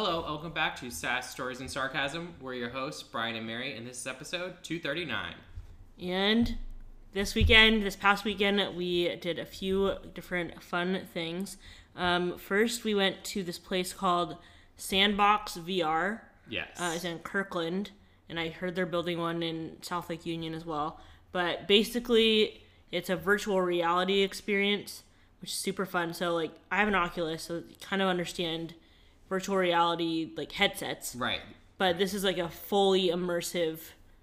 Hello, welcome back to SAS Stories and Sarcasm. We're your hosts, Brian and Mary, and this is episode 239. And this past weekend, we did a few different fun things. First, we went to this place called Sandbox VR. Yes. It's in Kirkland, and I heard they're building one in South Lake Union as well. But basically, it's a virtual reality experience, which is super fun. So, I have an Oculus, so you kind of understand virtual reality, headsets. Right. But this is, a fully immersive,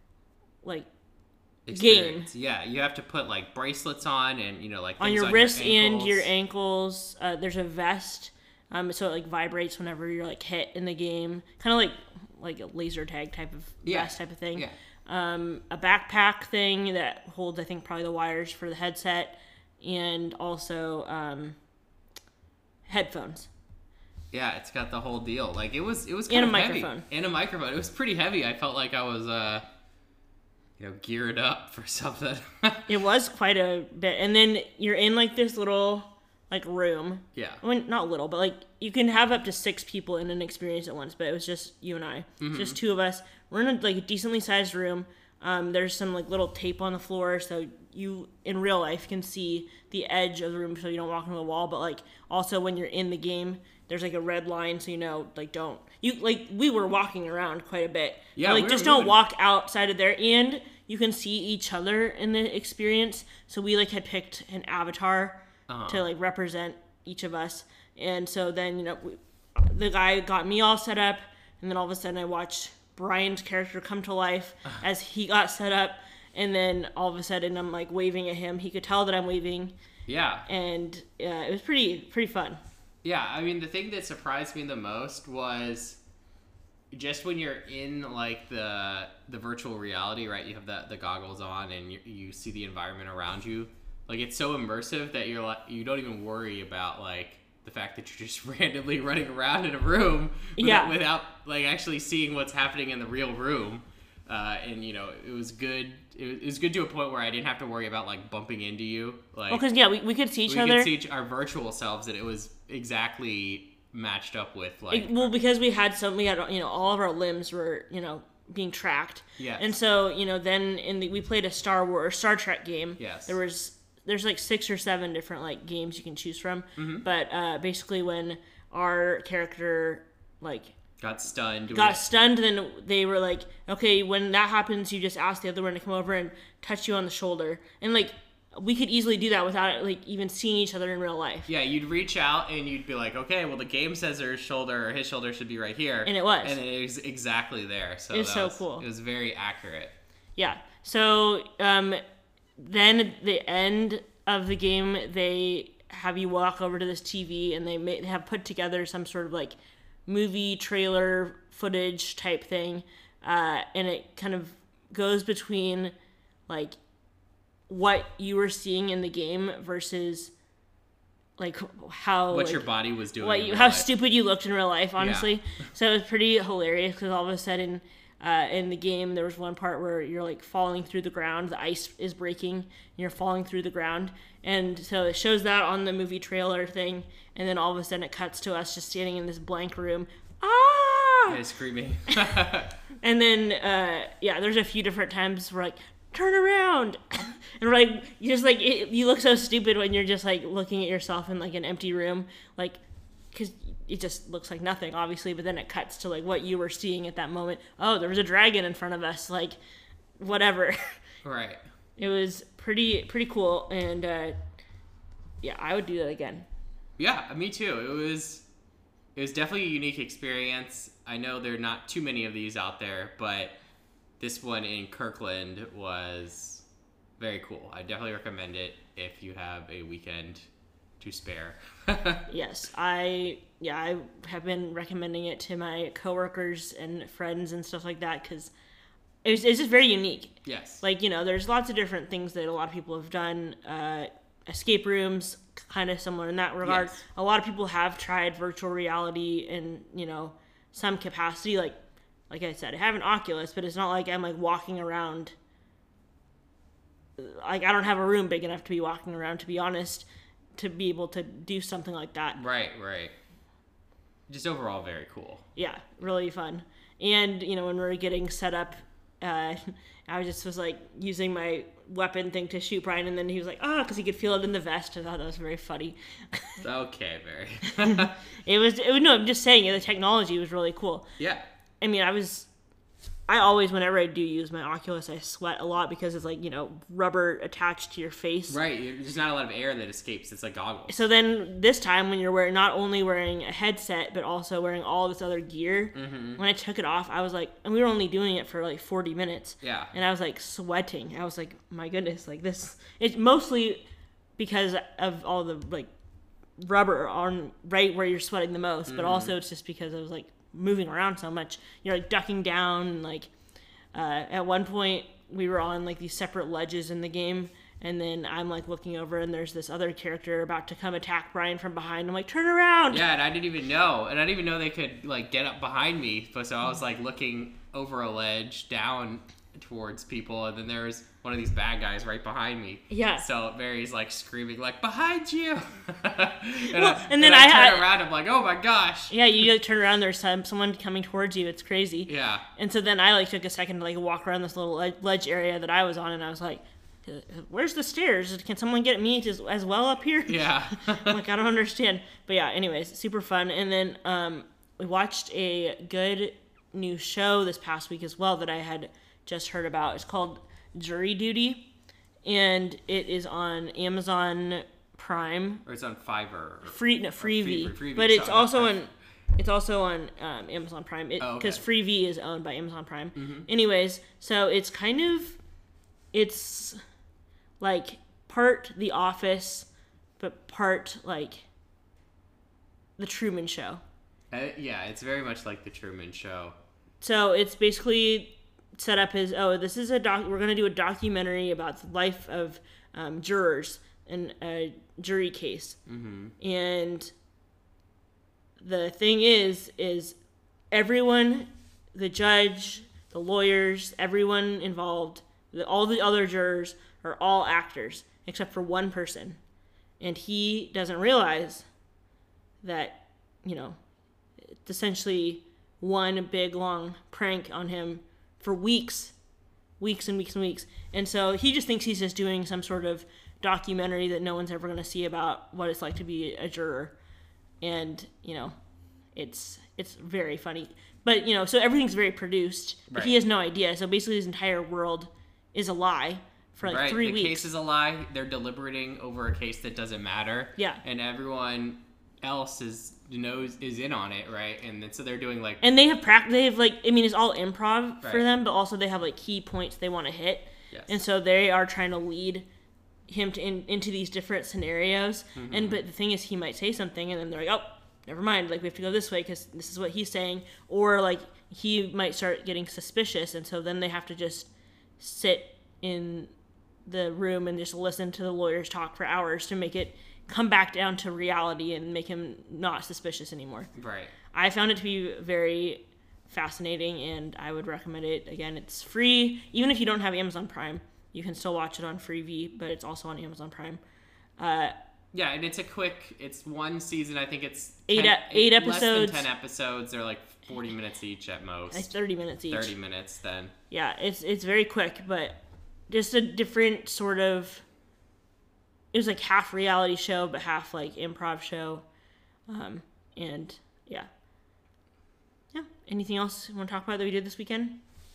Experience. game. Yeah, you have to put, bracelets on and, on your wrists and your ankles. There's a vest, so it, vibrates whenever you're, hit in the game. Kind of like a laser tag type of vest type of thing. Yeah. A backpack thing that holds, I think, probably the wires for the headset. And also headphones. Yeah, it's got the whole deal. It was kind and of a heavy. microphone. And a microphone. It was pretty heavy. I felt like I was, geared up for something. It was quite a bit. And then you're in, this little, room. Yeah. I mean, not little, but, you can have up to 6 people in an experience at once, but it was just you and I. Mm-hmm. Just 2 of us. We're in a, decently sized room. There's some, little tape on the floor, so you, in real life, can see the edge of the room so you don't walk into the wall, but, also when you're in the game, there's, a red line so you know, don't... we were walking around quite a bit. Yeah, but, just don't walk outside of there, and you can see each other in the experience, so we, had picked an avatar to, represent each of us, and so then, the guy got me all set up, and then all of a sudden I watched Brian's character come to life as he got set up, and then all of a sudden I'm waving at him. He could tell that I'm waving. Yeah. And it was pretty fun. Yeah, I mean, the thing that surprised me the most was just when you're in the virtual reality, right? You have the goggles on and you see the environment around you. It's so immersive that you don't even worry about the fact that you're just randomly running around in a room without actually seeing what's happening in the real room. And it was good. It was good to a point where I didn't have to worry about bumping into you. Because we could see each other. We could see our virtual selves, and it was exactly matched up with because we had all of our limbs were being tracked. Yes. And so then we played a Star Trek game. Yes. There's 6 or 7 different games you can choose from. Mm-hmm. But basically when our character got stunned, then they were okay, when that happens, you just ask the other one to come over and touch you on the shoulder, and we could easily do that without even seeing each other in real life. Yeah, you'd reach out and you'd be okay, well, the game says his shoulder should be right here, and it was, and it was exactly there. So it was so cool. It was very accurate. Yeah. So then at the end of the game, they have you walk over to this TV, and they have put together some sort of movie trailer footage type thing, and it kind of goes between what you were seeing in the game versus how what your body was doing, how stupid you looked in real life, honestly. Yeah. So it was pretty hilarious because all of a sudden in the game there was one part where you're falling through the ground, the ice is breaking and you're falling through the ground, and so it shows that on the movie trailer thing, and then all of a sudden it cuts to us just standing in this blank room, yeah, screaming. And then there's a few different times where turn around, and you just you look so stupid when you're just looking at yourself in an empty room, because it just looks like nothing, obviously, but then it cuts to what you were seeing at that moment. Oh, there was a dragon in front of us, whatever. Right. It was pretty cool, and I would do that again. Yeah, me too. It was definitely a unique experience. I know there are not too many of these out there, but this one in Kirkland was very cool. I definitely recommend it if you have a weekend to spare. Yes, I have been recommending it to my coworkers and friends and stuff like that because it's just very unique. Yes. There's lots of different things that a lot of people have done. Escape rooms, kind of similar in that regard. Yes. A lot of people have tried virtual reality in, some capacity. Like I said, I have an Oculus, but it's not like I'm walking around. I don't have a room big enough to be walking around, to be honest, to be able to do something like that. Right. just overall very cool. Yeah, really fun. And, you know, when we were getting set up, I was like using my weapon thing to shoot Brian, and then he was like, because he could feel it in the vest. I thought that was very funny. Okay, very. No, I'm just saying, the technology was really cool. Yeah. I mean, I always, whenever I do use my Oculus, I sweat a lot because it's like, you know, rubber attached to your face. Right. There's not a lot of air that escapes. It's like goggles. So then this time when you're not only wearing a headset, but also wearing all this other gear, when I took it off, I was like, and we were only doing it for like 40 minutes. Yeah. And I was like sweating. I was like, my goodness, like this, it's mostly because of all the like rubber on right where you're sweating the most, but also it's just because I was like moving around so much. You're like ducking down, and like at one point we were on like these separate ledges in the game, and then I'm like looking over and there's this other character about to come attack Brian from behind. I'm like, turn around. Yeah, and I didn't even know they could like get up behind me, so I was like looking over a ledge down towards people, and then there's one of these bad guys right behind me. Yeah. So Mary's like screaming like, behind you. and then I turn around, I'm like, oh my gosh. Yeah, you turn around, there's someone coming towards you. It's crazy. Yeah. And so then I like took a second to like walk around this little ledge area that I was on, and I was like, where's the stairs? Can someone get me as well up here? Yeah. I'm like, I don't understand. But yeah, anyways, super fun. And then we watched a good new show this past week as well that I had just heard about. It's called Jury Duty, and it is on Amazon Prime. Or it's on Fiverr. Freevee. But it's also on Amazon Prime because Freevee is owned by Amazon Prime. Mm-hmm. Anyways, so it's like part The Office, but part like The Truman Show. Yeah, it's very much like The Truman Show. So it's basically set up as, this is we're going to do a documentary about the life of jurors in a jury case. Mm-hmm. And the thing is everyone, the judge, the lawyers, everyone involved, all the other jurors are all actors except for one person. And he doesn't realize that, you know, it's essentially one big long prank on him for weeks and weeks and weeks. And so he just thinks he's just doing some sort of documentary that no one's ever going to see about what it's like to be a juror. And, you know, it's very funny. But, you know, so everything's very produced, but he has no idea. So basically his entire world is a lie for like 3 weeks. The case is a lie. They're deliberating over a case that doesn't matter. Yeah. And everyone else is in on it, right? And then, so they're doing like, and they have like, I mean, it's all improv for them, but also they have like key points they want to hit. Yes. And so they are trying to lead him into these different scenarios. Mm-hmm. But the thing is, he might say something and then they're like, oh, never mind, like we have to go this way because this is what he's saying. Or like he might start getting suspicious, and so then they have to just sit in the room and just listen to the lawyers talk for hours to make it come back down to reality and make him not suspicious anymore. Right. I found it to be very fascinating, and I would recommend it. Again, it's free. Even if you don't have Amazon Prime, you can still watch it on Freevee, but it's also on Amazon Prime. Yeah, and it's one season. I think it's 8 episodes. Less than 10 episodes. They're like 40 minutes each at most. Like 30 minutes each. 30 minutes then. Yeah, it's very quick, but just a different sort of... It was like half reality show, but half like improv show. And yeah. Yeah. Anything else you want to talk about that we did this weekend?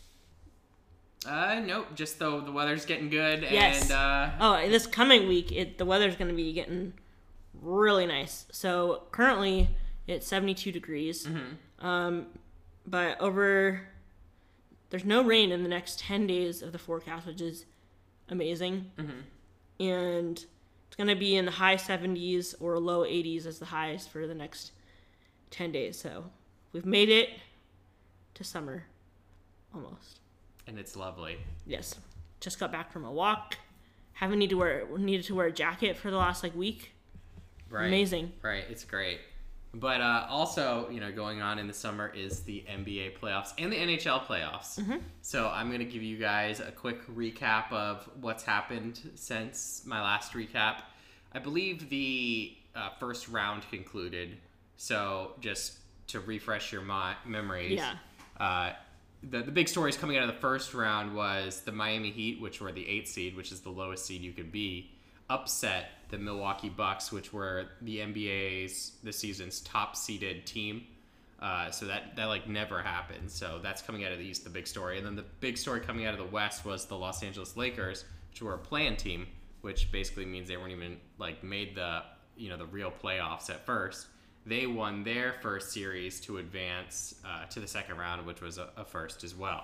Nope. Just the weather's getting good. Yes. And this coming week, the weather's going to be getting really nice. So currently it's 72 degrees. Mm-hmm. But there's no rain in the next 10 days of the forecast, which is amazing. Mm-hmm. And it's going to be in the high 70s or low 80s as the highs for the next 10 days. So we've made it to summer almost. And it's lovely. Yes. Just got back from a walk. Haven't needed to wear a jacket for the last week. Right. Amazing. Right. It's great. But also, going on in the summer is the NBA playoffs and the NHL playoffs. Mm-hmm. So I'm going to give you guys a quick recap of what's happened since my last recap. I believe the first round concluded. So just to refresh your memories. Yeah. The big stories coming out of the first round was the Miami Heat, which were the 8th seed, which is the lowest seed you could be, upset the Milwaukee Bucks, which were the NBA's this season's top seeded team. So that like never happened. So that's coming out of the East, the big story. And then the big story coming out of the West was the Los Angeles Lakers, which were a play-in team, which basically means they weren't even like made the the real playoffs at first. They won their first series to advance to the second round, which was a first as well.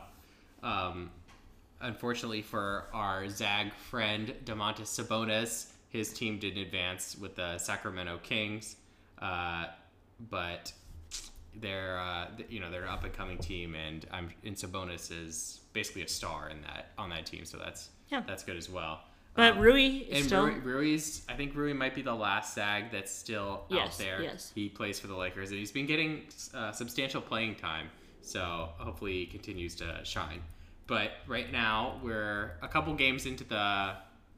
Unfortunately for our Zag friend Domantas Sabonis, his team didn't advance with the Sacramento Kings, but they're they're an up and coming team, and Sabonis is basically a star on that team, so that's good as well. But Rui is still... Rui's, I think Rui might be the last Zag that's still out there. Yes. He plays for the Lakers, and he's been getting substantial playing time, so hopefully he continues to shine. But right now, we're a couple games into the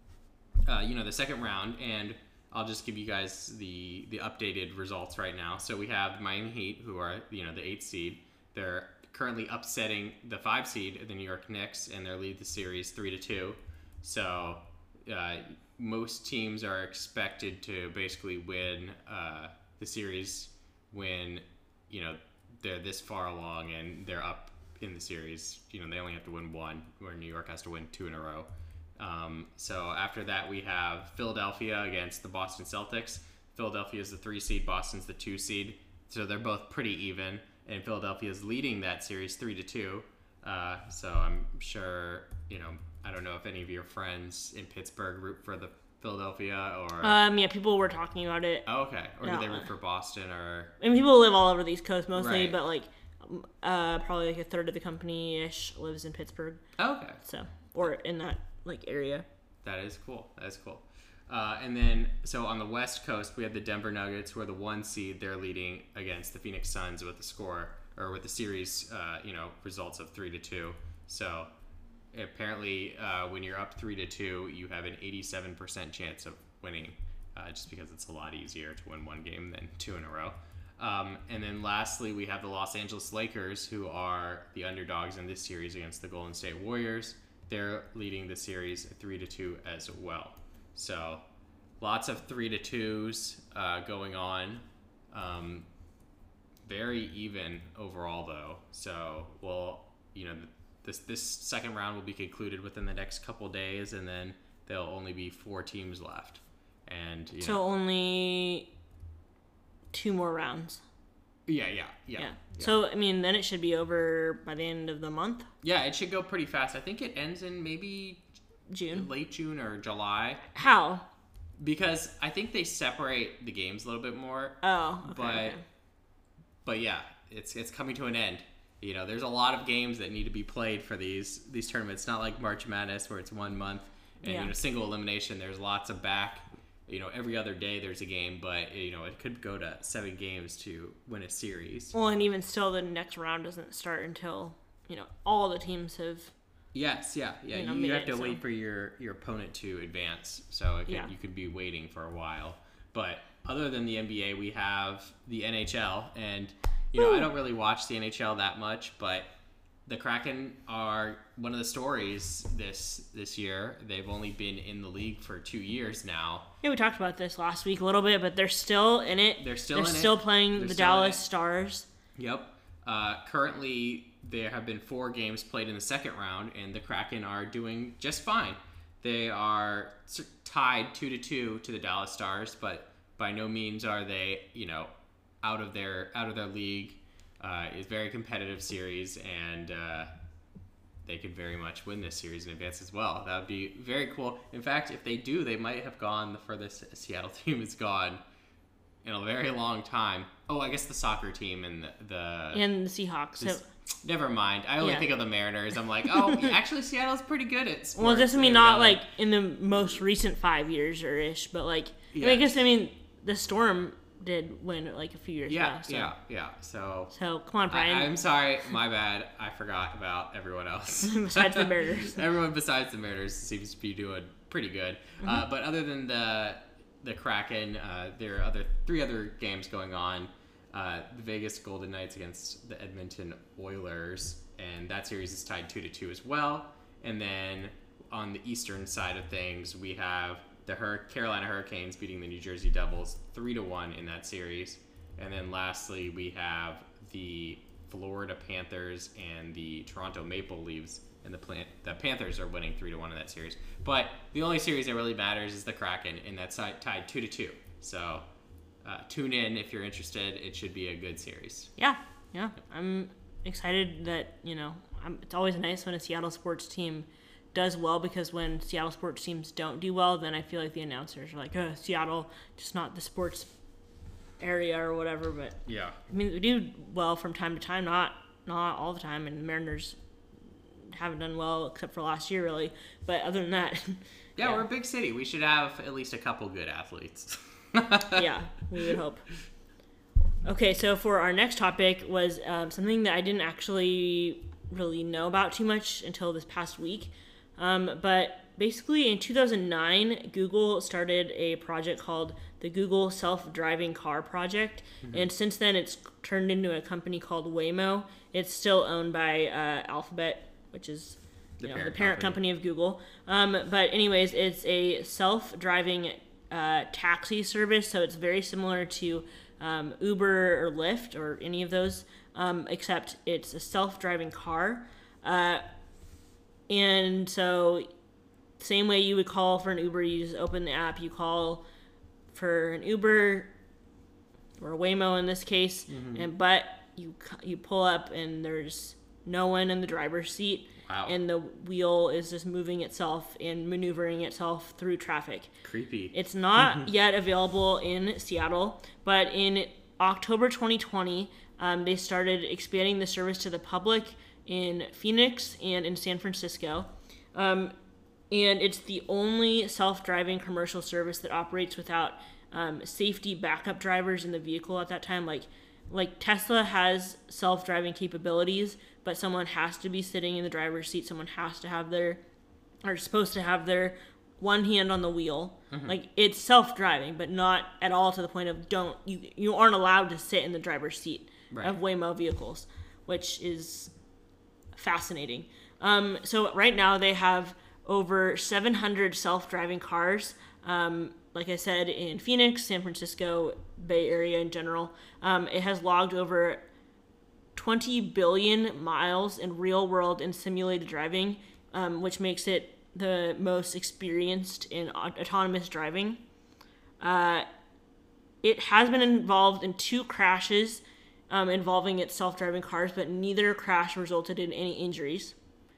second round, and I'll just give you guys the updated results right now. So we have the Miami Heat, who are the 8th seed. They're currently upsetting the 5 seed, the New York Knicks, and they lead the series 3-2. So most teams are expected to basically win the series when they're this far along and they're up in the series. They only have to win one, where New York has to win 2 in a row. So after that, we have Philadelphia against the Boston Celtics. Philadelphia is the 3 seed, Boston's the 2 seed, so they're both pretty even, and Philadelphia is leading that series 3-2. So I'm sure I don't know if any of your friends in Pittsburgh root for the Philadelphia or... Yeah, people were talking about it. Oh, okay. Or do they root for Boston or... And people live all over the East Coast mostly, right. But like probably like a third of the company-ish lives in Pittsburgh. Oh, okay. So, or in that like area. That is cool. And then, so on the West Coast, we have the Denver Nuggets, who are the 1 seed. They're leading against the Phoenix Suns with the series, results of 3-2. So... apparently, when you're up 3-2, you have an 87% chance of winning, just because it's a lot easier to win one game than 2 in a row. And then lastly, we have the Los Angeles Lakers, who are the underdogs in this series against the Golden State Warriors. They're leading the series 3-2 as well. So lots of 3-2s going on. Very even overall, though. So This second round will be concluded within the next couple days, and then there'll only be 4 teams left. And so only 2 more rounds. Yeah. So I mean, then it should be over by the end of the month. Yeah, it should go pretty fast. I think it ends in maybe June, late June or July. How? Because I think they separate the games a little bit more. Oh, okay. But yeah, it's coming to an end. There's a lot of games that need to be played for these tournaments. Not like March Madness where it's 1 month and single elimination. There's lots of back. Every other day there's a game, but it could go to 7 games to win a series. Well, and even still, the next round doesn't start until all the teams have. Yes, yeah. You have to wait for your opponent to advance, so you could be waiting for a while. But other than the NBA, we have the NHL, and I don't really watch the NHL that much, but the Kraken are one of the stories this year. They've only been in the league for 2 years now. Yeah, we talked about this last week a little bit, but they're still in it. They're still playing the Dallas Stars. Yep. Currently, there have been 4 games played in the second round, and the Kraken are doing just fine. They are tied 2-2 to the Dallas Stars, but by no means are they, out of their league. Is a very competitive series, and they could very much win this series in advance as well. That would be very cool. In fact, if they do, they might have gone the furthest Seattle team has gone in a very long time. Oh, I guess the soccer team and the Seahawks. Never mind. I only think of the Mariners. I'm like, oh, actually, Seattle's pretty good at sports. Well, just not like in the most recent 5 years or ish, but like I guess the Storm did win like a few years ago. Yeah. So come on, Brian. I'm sorry, my bad. I forgot about everyone else. Besides the Mariners. Everyone besides the Mariners seems to be doing pretty good. Mm-hmm. But other than the Kraken, there are 3 other games going on. the Vegas Golden Knights against the Edmonton Oilers, and that series is tied 2-2 as well. And then on the eastern side of things, we have the Carolina Hurricanes beating the New Jersey Devils 3-1 in that series. And then lastly, we have the Florida Panthers and the Toronto Maple Leafs, and the Panthers are winning 3-1 in that series. But the only series that really matters is the Kraken, and that's tied 2-2. So tune in if you're interested. It should be a good series. Yeah. I'm excited that, it's always nice when a Seattle sports team does well, because when Seattle sports teams don't do well, then I feel like the announcers are like, Seattle, just not the sports area or whatever. But yeah, I mean, we do well from time to time, not all the time, and the Mariners haven't done well except for last year, really. But other than that, yeah, we're a big city. We should have at least a couple good athletes. Yeah, we would hope. Okay, so for our next topic was something that I didn't actually really know about too much until this past week. But basically in 2009, Google started a project called the Google Self-Driving Car Project. Mm-hmm. And since then, it's turned into a company called Waymo. It's still owned by Alphabet, which is the parent company of Google. But anyways, it's a self-driving taxi service. So it's very similar to Uber or Lyft or any of those, except it's a self-driving car. And so same way you would call for an Uber, you just open the app, you call for an Uber or a Waymo in this case, mm-hmm. But you pull up and there's no one in the driver's seat. Wow. And the wheel is just moving itself and maneuvering itself through traffic. Creepy. It's not yet available in Seattle, but in October 2020, they started expanding the service to the public in Phoenix and in San Francisco. And it's the only self-driving commercial service that operates without safety backup drivers in the vehicle at that time. Like Tesla has self-driving capabilities, but someone has to be sitting in the driver's seat. Someone has to supposed to have their one hand on the wheel. Mm-hmm. Like, it's self-driving, but not at all to the point of you aren't allowed to sit in the driver's seat of Waymo vehicles, which is fascinating. So right now they have over 700 self-driving cars. Like I said, in Phoenix, San Francisco, Bay Area in general. It has logged over 20 billion miles in real world and simulated driving, which makes it the most experienced in autonomous driving. It has been involved in 2 crashes involving its self-driving cars, but neither crash resulted in any injuries.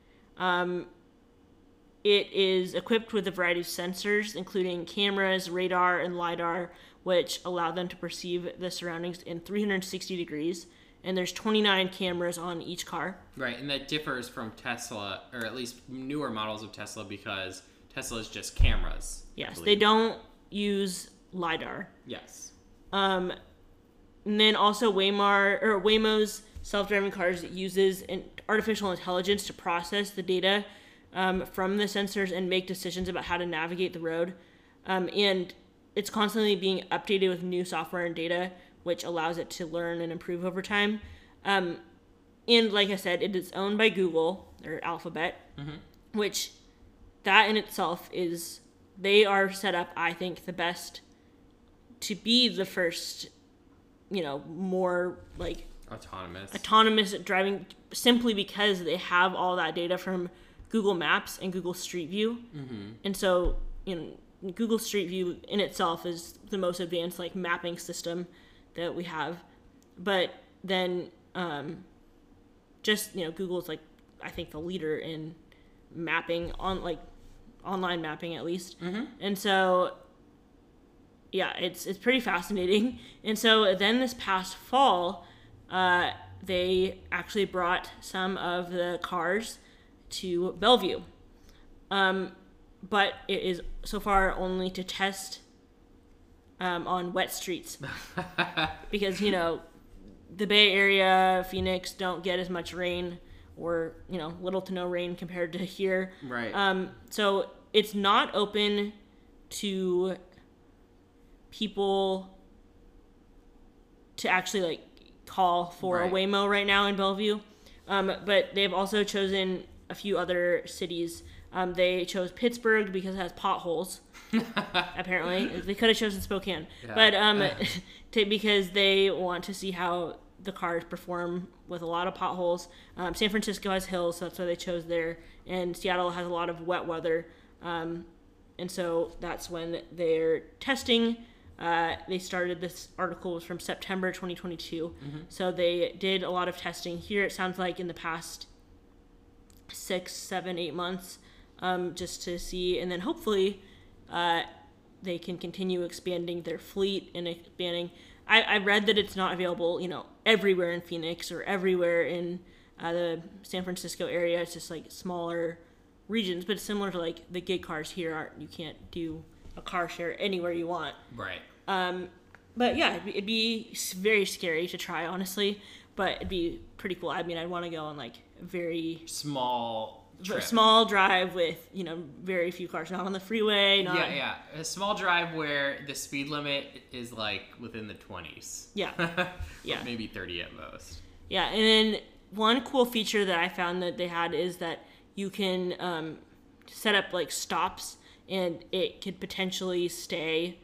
It is equipped with a variety of sensors, including cameras, radar, and LiDAR, which allow them to perceive the surroundings in 360 degrees. And there's 29 cameras on each car. Right, and that differs from Tesla, or at least newer models of Tesla, because Tesla is just cameras. Yes, they don't use LiDAR. Yes. And then also Waymo's self-driving cars uses artificial intelligence to process the data from the sensors and make decisions about how to navigate the road. And it's constantly being updated with new software and data, which allows it to learn and improve over time. And like I said, it is owned by Google, or Alphabet, mm-hmm. which that in itself they are set up, I think, the best to be the first, more like autonomous driving, simply because they have all that data from Google Maps and Google Street View. Mm-hmm. And so, Google Street View in itself is the most advanced mapping system that we have. But then Google's I think the leader in mapping online mapping at least. Mm-hmm. And so yeah, it's pretty fascinating. And so then this past fall, they actually brought some of the cars to Bellevue. But it is so far only to test on wet streets. Because, the Bay Area, Phoenix, don't get as much rain, or, little to no rain compared to here. Right. So it's not open to people to actually call for a Waymo right now in Bellevue. But they've also chosen a few other cities. They chose Pittsburgh because it has potholes. Apparently, they could have chosen Spokane, but because they want to see how the cars perform with a lot of potholes. San Francisco has hills, so that's why they chose there, and Seattle has a lot of wet weather, and so that's when they're testing. They started, this article was from September 2022, so they did a lot of testing here. It sounds like in the past 6, 7, 8 months, just to see, and then hopefully they can continue expanding their fleet and expanding. I read that it's not available, everywhere in Phoenix or everywhere in the San Francisco area. It's just like smaller regions, but it's similar to like the gig cars here. You can't do a car share anywhere you want. Right. But yeah, it'd be very scary to try, honestly, but it'd be pretty cool. I mean, I'd want to go on like a very small drive with, very few cars, not on the freeway. Yeah. A small drive where the speed limit is like within the 20s. Yeah. Yeah. Maybe 30 at most. Yeah. And then one cool feature that I found that they had is that you can set up like stops, and it could potentially stay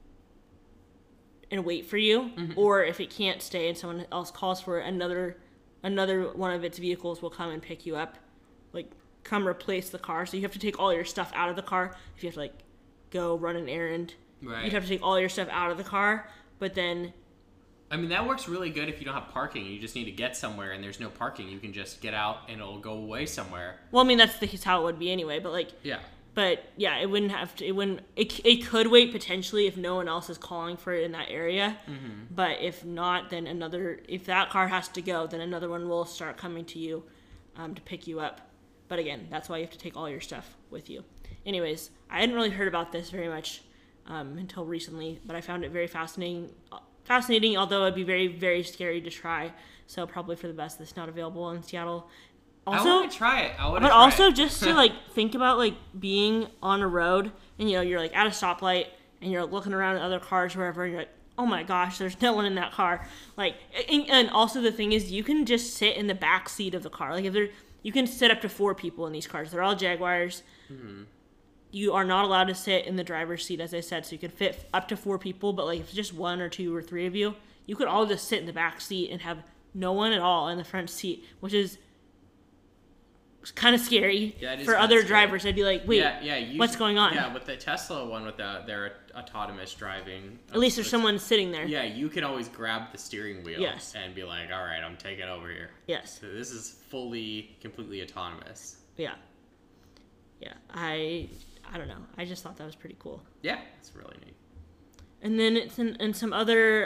and wait for you. Or if it can't stay and someone else calls for it, another one of its vehicles will come and pick you up, like come replace the car. So you have to take all your stuff out of the car if you have to like go run an errand. Right. You'd have to take all your stuff out of the car, but then I mean, that works really good if you don't have parking. You just need to get somewhere and there's no parking. You can just get out and it'll go away somewhere. Well, I mean, that's how it would be anyway, but like it wouldn't have to, it could wait potentially if no one else is calling for it in that area. But if not, then if that car has to go, then another one will start coming to you to pick you up. But again, that's why you have to take all your stuff with you. Anyways, I hadn't really heard about this very much until recently, but I found it very fascinating, although it'd be very, very scary to try. So probably for the best that's not available in Seattle. Also, I want to try it. But also just to like think about like being on a road and you're like at a stoplight and you're looking around at other cars wherever, and you're like, oh my gosh, there's no one in that car. Like, and also the thing is, you can just sit in the back seat of the car. Like you can sit up to 4 people in these cars. They're all Jaguars. You are not allowed to sit in the driver's seat, as I said, so you can fit up to 4 people. But like if it's just 1 or 2 or 3 of you, you could all just sit in the back seat and have no one at all in the front seat, which is kind of scary for other drivers. I'd be like, wait, what's going on? Yeah, with the Tesla one, with their autonomous driving. At least there's someone sitting there. Yeah, you can always grab the steering wheel and be like, all right, I'm taking over here. Yes. So this is completely autonomous. Yeah. Yeah, I don't know. I just thought that was pretty cool. Yeah, it's really neat. And then it's in some other,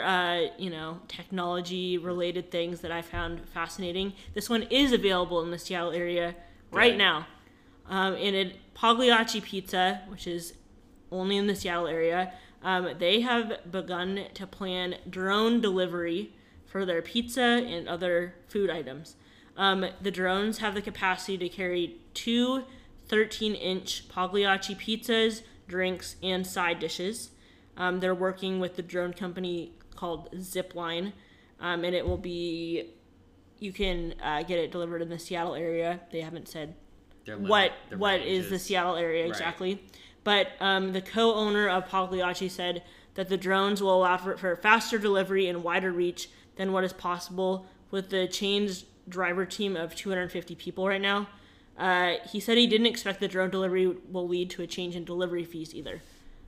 technology-related things that I found fascinating. This one is available in the Seattle area right now. And Pagliacci Pizza, which is only in the Seattle area, they have begun to plan drone delivery for their pizza and other food items. The drones have the capacity to carry 2 13-inch Pagliacci pizzas, drinks, and side dishes. They're working with the drone company called Zipline, and it will be, you can get it delivered in the Seattle area. They haven't said what is the Seattle area exactly. But the co-owner of Pagliacci said that the drones will allow for faster delivery and wider reach than what is possible with the chain's driver team of 250 people right now. He said he didn't expect the drone delivery will lead to a change in delivery fees either.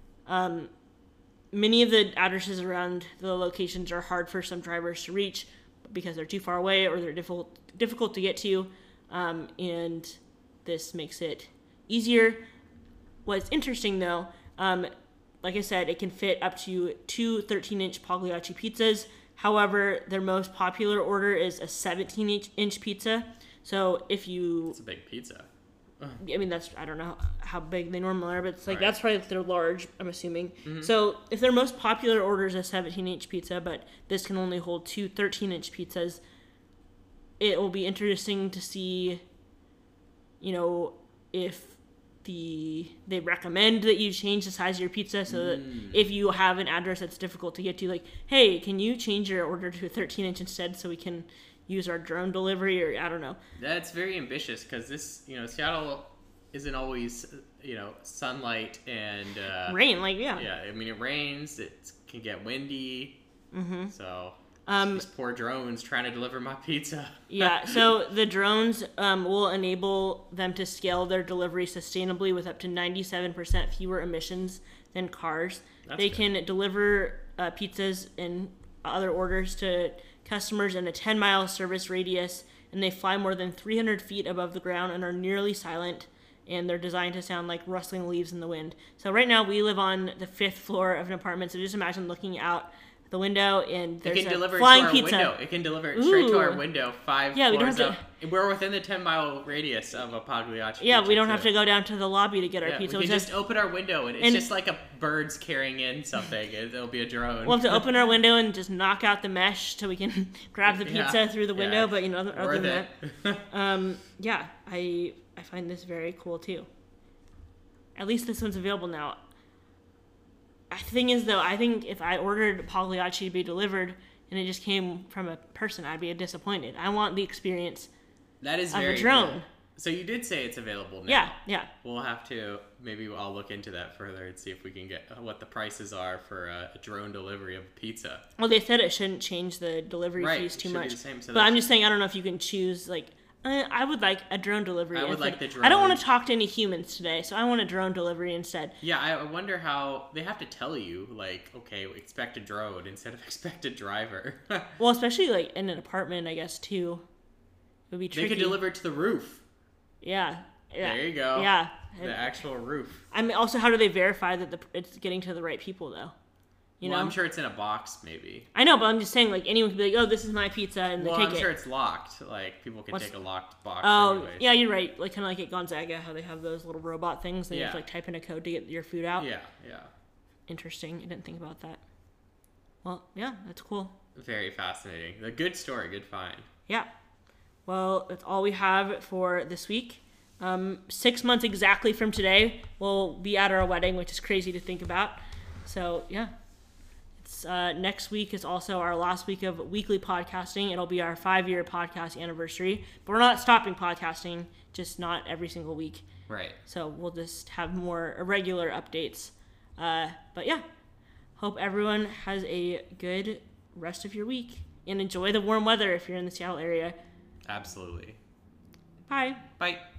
Many of the addresses around the locations are hard for some drivers to reach because they're too far away or they're difficult to get to, and this makes it easier. What's interesting though, like I said, it can fit up to 2 13-inch Pagliacci pizzas. However, their most popular order is a 17-inch pizza. So if you... It's a big pizza. I mean, I don't know how big they normally are, but it's like, that's probably if they're large, I'm assuming. So if their most popular order is a 17-inch pizza, but this can only hold 2 13-inch pizzas, it will be interesting to see, if they recommend that you change the size of your pizza so that if you have an address that's difficult to get to, like, hey, can you change your order to a 13-inch instead so we can use our drone delivery, or I don't know. That's very ambitious because this, Seattle isn't always, sunlight and rain. Like, yeah. Yeah, I mean, it rains. It can get windy. Mm-hmm. So these poor drones trying to deliver my pizza. Yeah. So the drones will enable them to scale their delivery sustainably with up to 97% fewer emissions than cars. They can deliver pizzas and other orders to customers in a 10-mile service radius, and they fly more than 300 feet above the ground and are nearly silent, and they're designed to sound like rustling leaves in the wind. So right now we live on the 5th floor of an apartment, so just imagine looking out the window and there's a flying pizza. Window. It can deliver it straight to our window 5 floors we don't have up. We're within the 10-mile radius of a Pagliacci. Yeah, we don't have to go down to the lobby to get our pizza. We can just open our window and it's just like a bird's carrying in something. It'll be a drone. We'll have to open our window and just knock out the mesh so we can grab the pizza through the window. But other than that, I find this very cool too. At least this one's available now. The thing is, though, I think if I ordered Pagliacci to be delivered and it just came from a person, I'd be disappointed. I want the experience that is of very a drone. Cool. So you did say it's available now. Yeah. We'll have to, maybe I'll look into that further and see if we can get what the prices are for a drone delivery of pizza. Well, they said it shouldn't change the delivery fees too much. Same, so but I'm just saying, I don't know if you can choose, like, I would like a drone delivery. I would like the drone. I don't want to talk to any humans today, so I want a drone delivery instead. Yeah, I wonder how they have to tell you, like, okay, expect a drone instead of expect a driver. Well, especially like in an apartment, I guess too. It would be tricky. They could deliver it to the roof. Yeah. There you go. Yeah. The actual roof. I mean, also, how do they verify that it's getting to the right people, though? You know? I'm sure it's in a box, maybe. I know, but I'm just saying, like, anyone could be like, oh, this is my pizza, and they take it. I'm sure it's locked. Like, people can take a locked box. Oh, anyways. Yeah, you're right. Like, kind of like at Gonzaga, how they have those little robot things, and you have to, like, type in a code to get your food out. Yeah. Interesting. I didn't think about that. Well, yeah, that's cool. Very fascinating. A good story, good find. Yeah. Well, that's all we have for this week. 6 months exactly from today, we'll be at our wedding, which is crazy to think about. So, yeah. Next week is also our last week of weekly podcasting. It'll be our 5-year podcast anniversary. But we're not stopping podcasting, just not every single week. Right. So we'll just have more irregular updates. But yeah, hope everyone has a good rest of your week. And enjoy the warm weather if you're in the Seattle area. Absolutely. Bye. Bye.